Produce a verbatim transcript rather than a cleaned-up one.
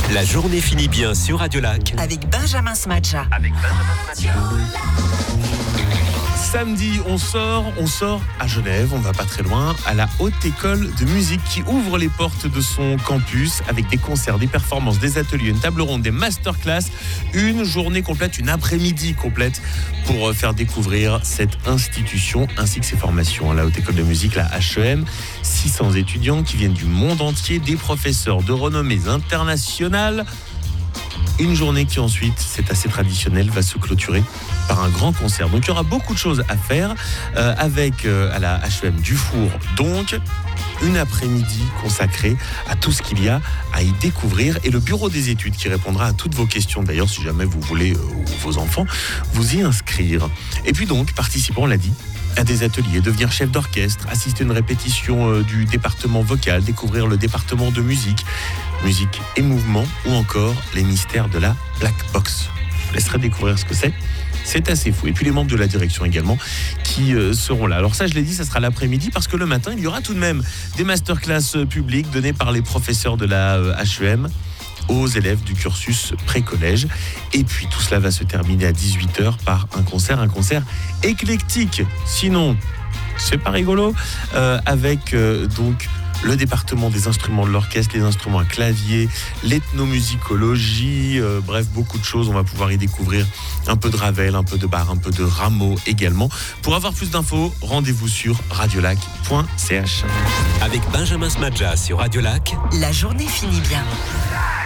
La journée finit bien sur Radio Lac. Avec Benjamin Smadja. Avec Benjamin Smadja. Samedi, on sort, on sort à Genève, on va pas très loin, à la Haute École de Musique qui ouvre les portes de son campus avec des concerts, des performances, des ateliers, une table ronde, des masterclass, une journée complète, une après-midi complète pour faire découvrir cette institution ainsi que ses formations. La Haute École de Musique, la H E M, six cents étudiants qui viennent du monde entier, des professeurs de renommée internationale. Une journée qui ensuite, c'est assez traditionnel, va se clôturer par un grand concert. Donc il y aura beaucoup de choses à faire euh, avec euh, à la H E M Dufour. Donc une après-midi consacrée à tout ce qu'il y a à y découvrir et le bureau des études qui répondra à toutes vos questions. D'ailleurs, si jamais vous voulez, euh, ou vos enfants, vous y inscrire. Et puis donc, participants, on l'a dit, à des ateliers, devenir chef d'orchestre, assister à une répétition euh, du département vocal, découvrir le département de musique, musique et mouvement, ou encore les mystères de la Black Box. Je vous laisserai découvrir ce que c'est. C'est assez fou. Et puis les membres de la direction également qui euh, seront là. Alors ça, je l'ai dit, ça sera l'après-midi parce que le matin, il y aura tout de même des masterclass euh, publiques données par les professeurs de la euh, H E M aux élèves du cursus pré-collège. Et puis tout cela va se terminer à dix-huit heures par un concert, un concert éclectique. Sinon, c'est pas rigolo. Euh, avec euh, donc le département des instruments de l'orchestre, les instruments à clavier, l'ethnomusicologie, euh, bref, beaucoup de choses. On va pouvoir y découvrir un peu de Ravel, un peu de Bach, un peu de Rameau également. Pour avoir plus d'infos, rendez-vous sur radiolac point c h. Avec Benjamin Smadja sur Radio Lac. La journée finit bien.